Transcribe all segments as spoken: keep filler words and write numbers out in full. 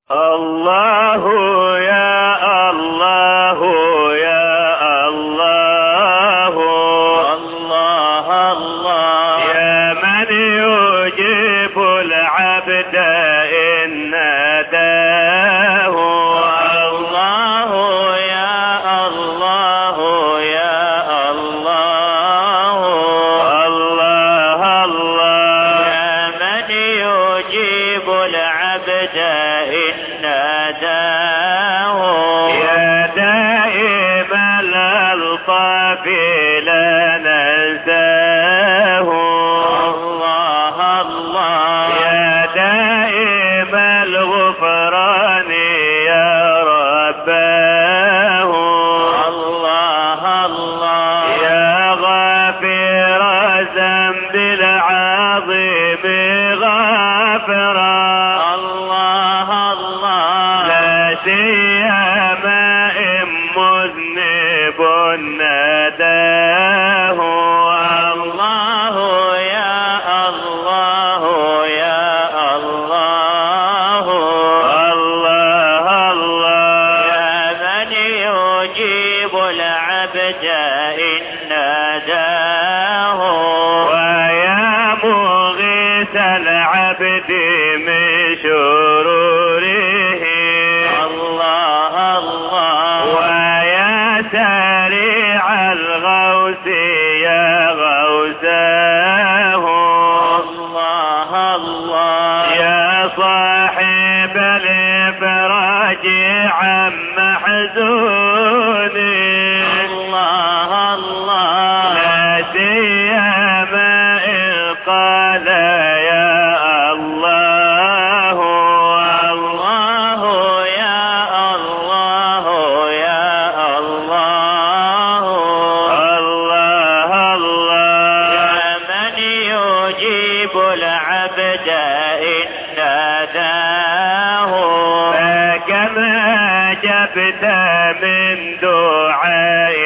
الله يا الله يا الله الله الله يا من يجيب العبد إن ناداه الله يا الله يا الله الله الله يا من يجيب العبد إن ناداه يا دائم الألطاف لا ننساه الله الله يا دائم الغفران يا رباه الله الله يا غافر الذنب العظيم غافرا سيما إن مذنب ناداه الله يا الله يا الله الله الله يا من يجيب العبد إن ناداه ويا مغيث العبد من شروره سريع الغوث يا غوثاه الله الله يا صاحب الإفراج عن محزون الله الله لا سيما إن قال يا الله الله يا الله يا العبد إن ناداه فكما جبت من دعاء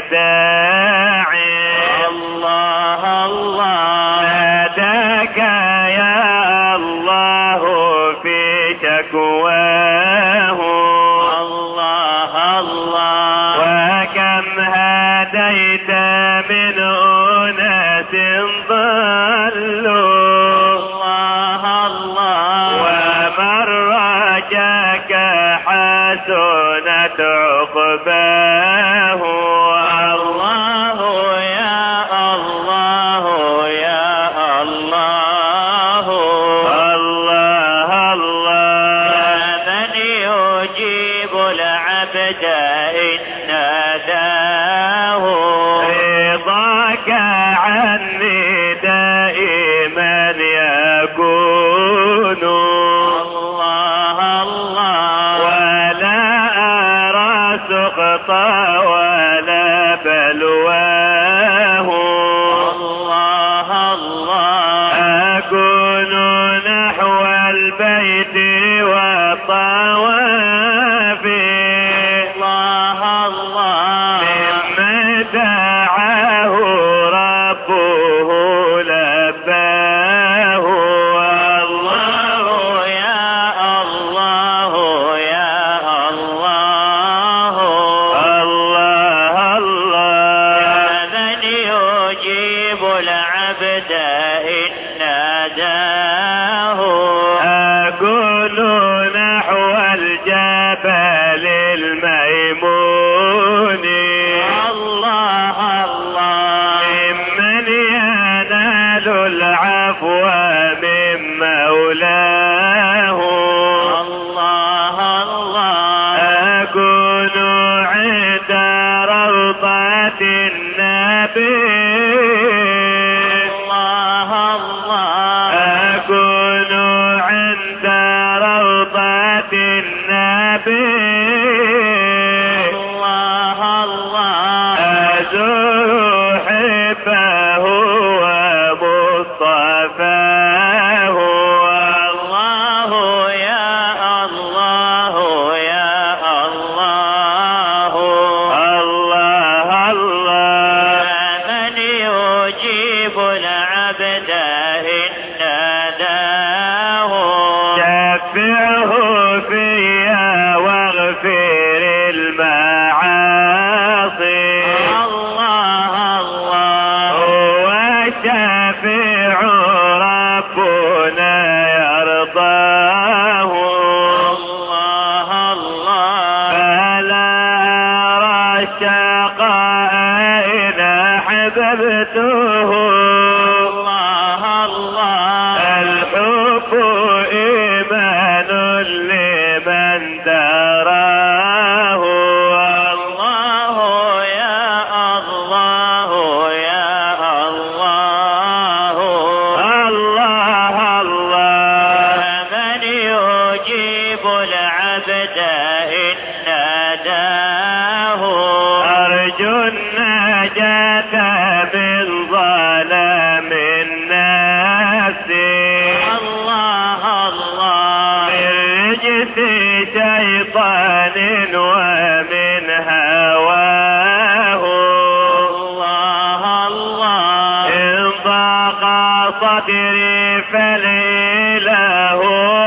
داعي الله الله ناداك يا الله في شكواه الله الله وكم هديت من أناس ضلوا حسنت عقباه الله يا الله يا الله الله الله يا من يجيب العبد إن ناداه رضاك عني دائما يكون الله الله سقطا ولا بلواه الله الله أكون نحو البيت والطواف الله الله مما دعاه ربه لباه الله يا الله يا الله العبد إن ناداه أكون نحو الجبل الميمون الله الله ممن ينال العفو من مولاه الله الله أكون عند روضة النبي أكون عند روضة النبي الله الله أزور حبه ومصطفاه الله يا الله يا الله الله الله من يجيب العبد إن ناداه شفعه في أحببته الله الله الحب إيمان لمن دراه الله يا الله يا الله الله الله من يجيب العبد إن ناداه أرجو النجاة من ظلام النفس الله الله من رجس شيطان ومن هواه الله الله إن ضاق صدري فالإله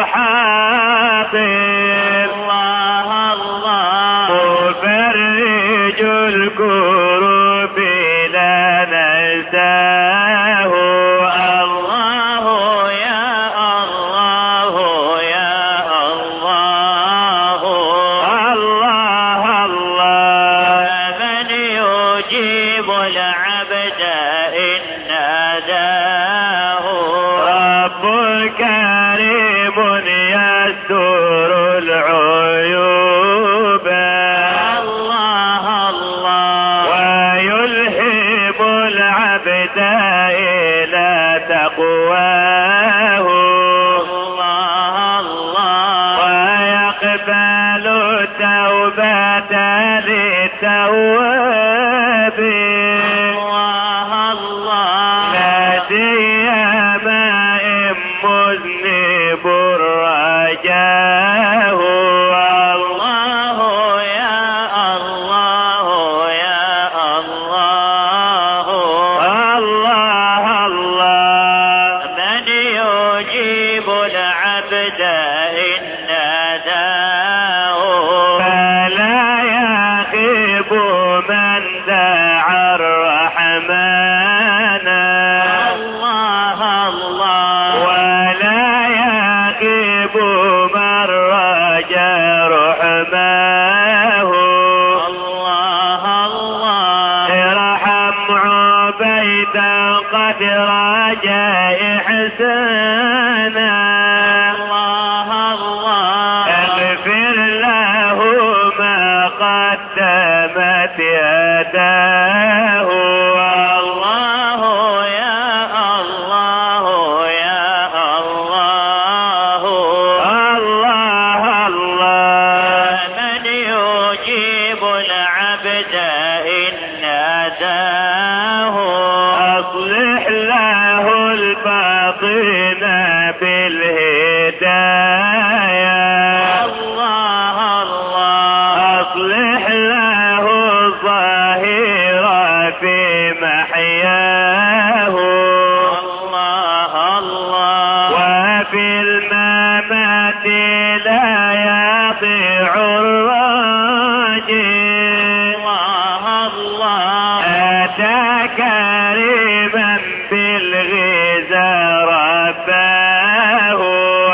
حاضر الله الله مفرج الكروب لا ننساه الله يا الله يا الله الله الله من يجيب العبد إن ناداه رب كريم يستر العيوب الله الله ويلهم العبد إلى تقواه الله الله ويقبل التوبة للتواب الله الله لا سيما إن مذنب رجاه الله يا الله يا الله الله الله من يجيب العبد إن ناداه فلا يخيب من دعا الرحمن الله الله ولا يخيب من رجا رحماه الله الله ارحم عبيدا قد رجا إحسانا الله الله اغفر له ما قدمت يداه الله يا الله يا الله الله الله من يجيب العبد إن ناداه أصلح له الباطن بالهداية الله الله أصلح له الظاهر في محياه الله الله وفي الممات لا يطيع الراجي الله الله أتى كريما بالغذا رباه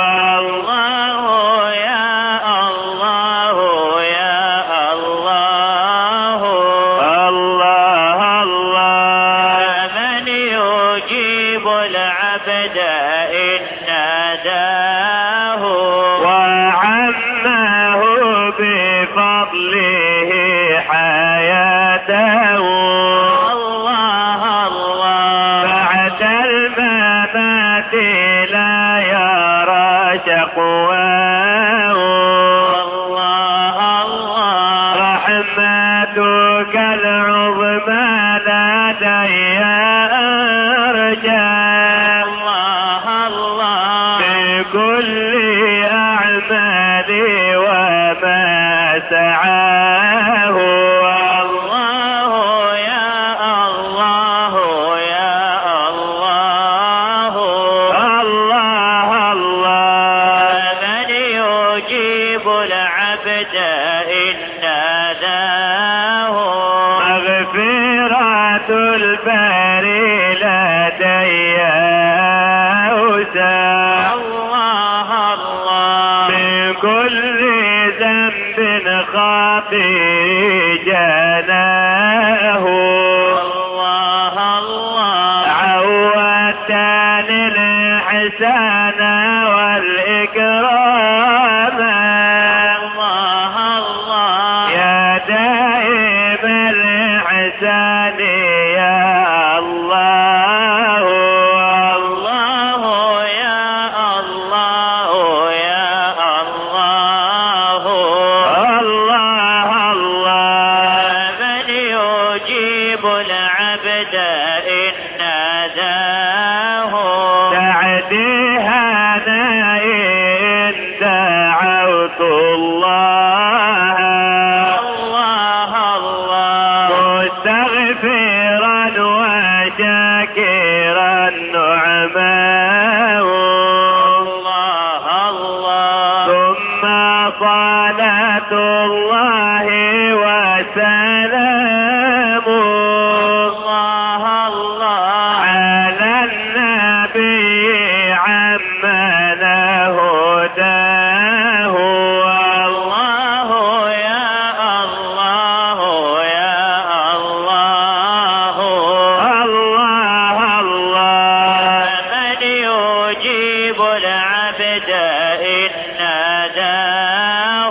الله يا الله يا الله الله الله من يجيب العبد إن ناداه وعمه بفضله حياته الله الله بعد الممات لا يرى شقواه الله الله رحمتك العظمى لدي أرجى الله الله بكل أعمالي وما سعاه الله يا الله يا الله الله الله من يجيب العبد إن ناداه مغفرة الباري لدي أوسع الله الله من كل ذنب خاطئ جناه الله الإحسان والإكرام الله الله يا دائم الإحسان يا الله الله يا الله يا الله الله الله من يجيب العبد إن ناداه تعديها إن دعوت الله الله الله مستغفرا وشاكرا نعماه الله الله ثم صلاة الله وسلامه الله الله على النبي عمن هداه الله يا الله يا الله الله الله من يجيب العبد إن ناداه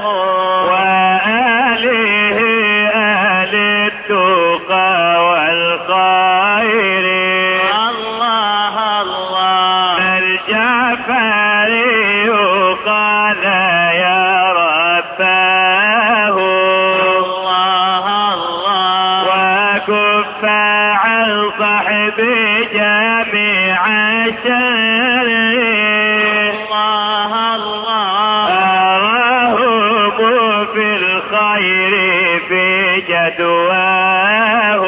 وآله أهل التقى والخير الله الله الجعفري قال يا رباه الله الله وكف عن صحبي جميع الشر الله الله أراهم في الخير في جدواه